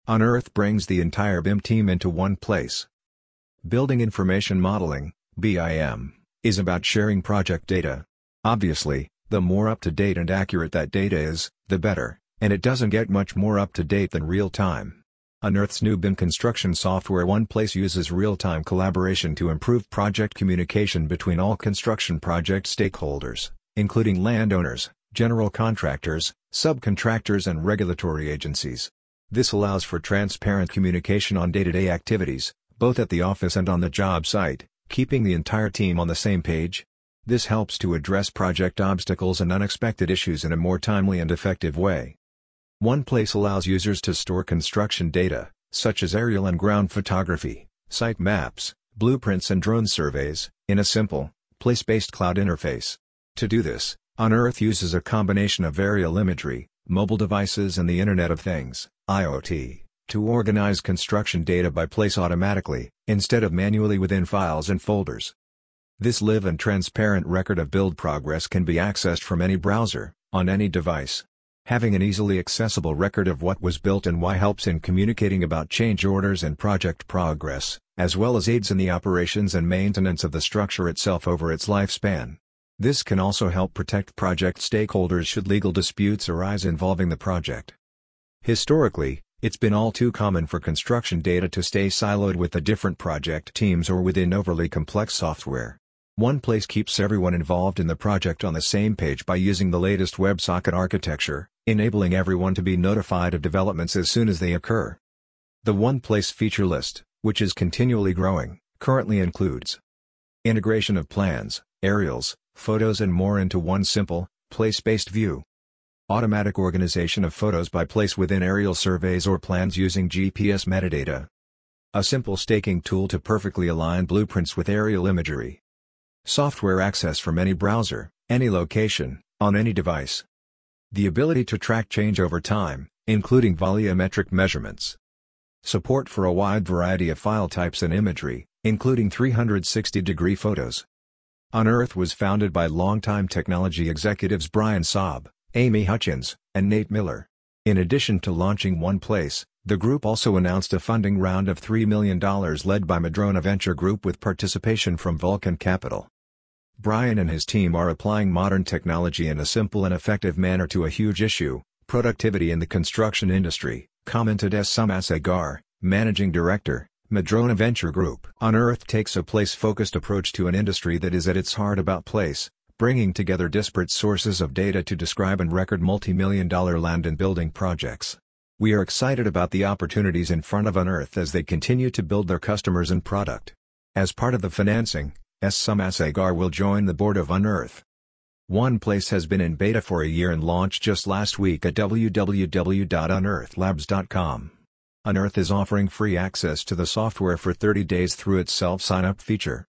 Unearth brings the entire BIM team into one place. Building Information Modeling, BIM, is about sharing project data. Obviously, the more up-to-date and accurate that data is, the better, and it doesn't get much more up-to-date than real-time. Unearth's new BIM construction software OnePlace uses real-time collaboration to improve project communication between all construction project stakeholders, including landowners, general contractors, subcontractors and regulatory agencies. This allows for transparent communication on day-to-day activities, both at the office and on the job site, keeping the entire team on the same page. This helps to address project obstacles and unexpected issues in a more timely and effective way. OnePlace allows users to store construction data, such as aerial and ground photography, site maps, blueprints and drone surveys, in a simple, place-based cloud interface. To do this, Unearth uses a combination of aerial imagery, mobile devices and the Internet of Things, IoT, to organize construction data by place automatically, instead of manually within files and folders. This live and transparent record of build progress can be accessed from any browser, on any device. Having an easily accessible record of what was built and why helps in communicating about change orders and project progress, as well as aids in the operations and maintenance of the structure itself over its lifespan. This can also help protect project stakeholders should legal disputes arise involving the project. Historically, it's been all too common for construction data to stay siloed with the different project teams or within overly complex software. OnePlace keeps everyone involved in the project on the same page by using the latest WebSocket architecture, enabling everyone to be notified of developments as soon as they occur. The OnePlace feature list, which is continually growing, currently includes integration of plans, aerials, photos and more into one simple, place-based view. Automatic organization of photos by place within aerial surveys or plans using GPS metadata. A simple staking tool to perfectly align blueprints with aerial imagery. Software access from any browser, any location, on any device. The ability to track change over time, including volumetric measurements. Support for a wide variety of file types and imagery, including 360-degree photos. Unearth was founded by longtime technology executives Brian Saab, Amy Hutchins, and Nate Miller. In addition to launching OnePlace, the group also announced a funding round of $3 million led by Madrona Venture Group with participation from Vulcan Capital. Brian and his team are applying modern technology in a simple and effective manner to a huge issue, productivity in the construction industry, commented S. Samasagar, Managing Director, Madrona Venture Group. Unearth takes a place-focused approach to an industry that is at its heart about place, bringing together disparate sources of data to describe and record multi-million-dollar land and building projects. We are excited about the opportunities in front of Unearth as they continue to build their customers and product. As part of the financing, S. Samasagar will join the board of Unearth. OnePlace has been in beta for a year and launched just last week at www.unearthlabs.com. Unearth is offering free access to the software for 30 days through its self-sign-up feature.